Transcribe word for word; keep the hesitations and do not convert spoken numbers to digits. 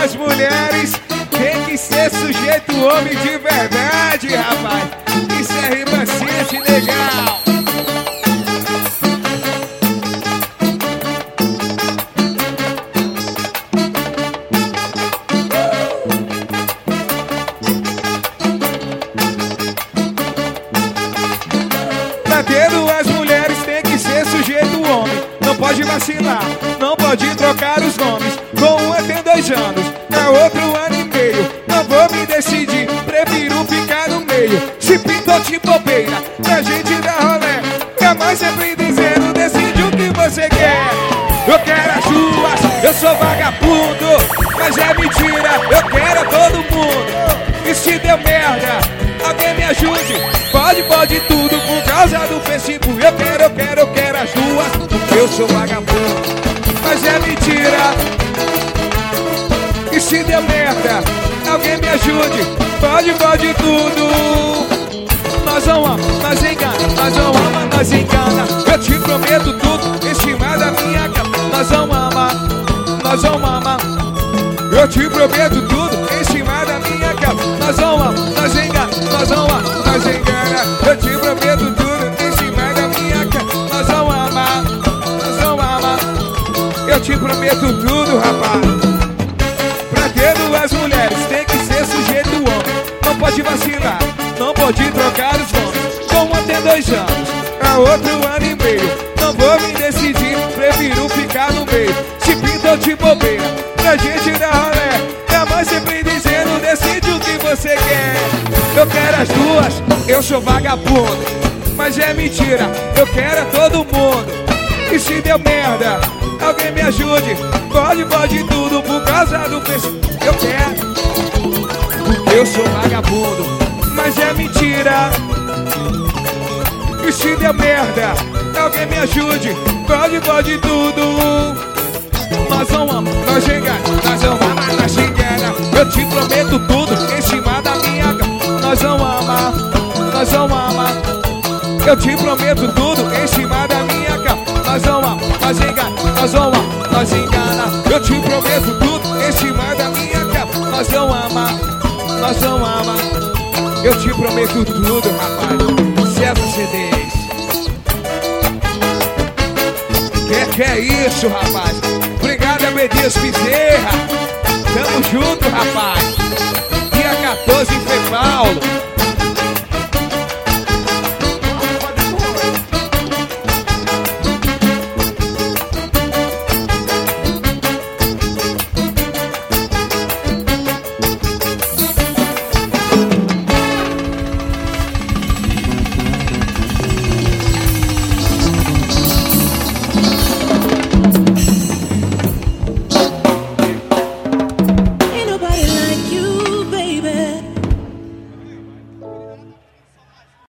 as mulheres tem que ser sujeito homem de verdade, rapaz. Isso é rimancete legal. Batendo as mulheres tem que ser sujeito homem. Não pode vacilar, não pode trocar os nomes. Com um tem dois anos, é outro ano e meio. Não vou me decidir, prefiro ficar no meio. Se pintou de bobeira, pra gente dar rolé. Minha mãe sempre dizendo, decide o que você quer. Eu quero as duas, eu sou vagabundo. Mas é mentira, eu quero a todo mundo. E se deu merda, alguém me ajude. Pode, pode tudo por causa do Facebook. Eu quero, eu quero, eu quero as duas, porque eu sou vagabundo. Mas é mentira. E se deu merda, alguém me ajude. Pode, pode tudo. Nós não amamos, nós engana. Nós não amamos, nós engana. Eu te prometo tudo em cima da minha cama. Nós não amamos, nós não amamos. Eu te prometo tudo em cima da minha cama. Nós não amamos, nós engana. Nós não amamos, nós engana. Eu te prometo tudo em cima da minha cama. Nós não amamos, nós não amamos. Eu te prometo tudo, rapaz. Pra ter duas mulheres tem que ser sujeito homem. Não pode vacilar, não pode trocar os nomes. Com um até dois anos, a outro ano e meio. Não vou me decidir, prefiro ficar no meio. Se pintou de bobeira, pra gente dar rolé. Minha mãe sempre dizendo, decide o que você quer. Eu quero as duas, eu sou vagabundo. Mas é mentira, eu quero a todo mundo. E se deu merda, alguém me ajude. Pode, pode tudo por causa do Facebook. Eu quero, porque eu sou vagabundo. Mas é mentira. E se deu merda, alguém me ajude. Pode, pode tudo. Nós não amamos, nós engana. Nós não amamos, nós engana. Eu te prometo tudo em cima da minha cama. Nós não amamos, nós não amamos. Eu te prometo tudo em cima da minha cama. Nós não amamos, nós engana. Nós não amamos, nós engana. Eu te prometo tudo em cima da minha cama. Nós não amamos, nós não amamos. Eu te prometo tudo, rapaz. César C Ds. Que que é isso, rapaz? Obrigado, Abedias Bezerra. Tamo junto, rapaz. Dia quatorze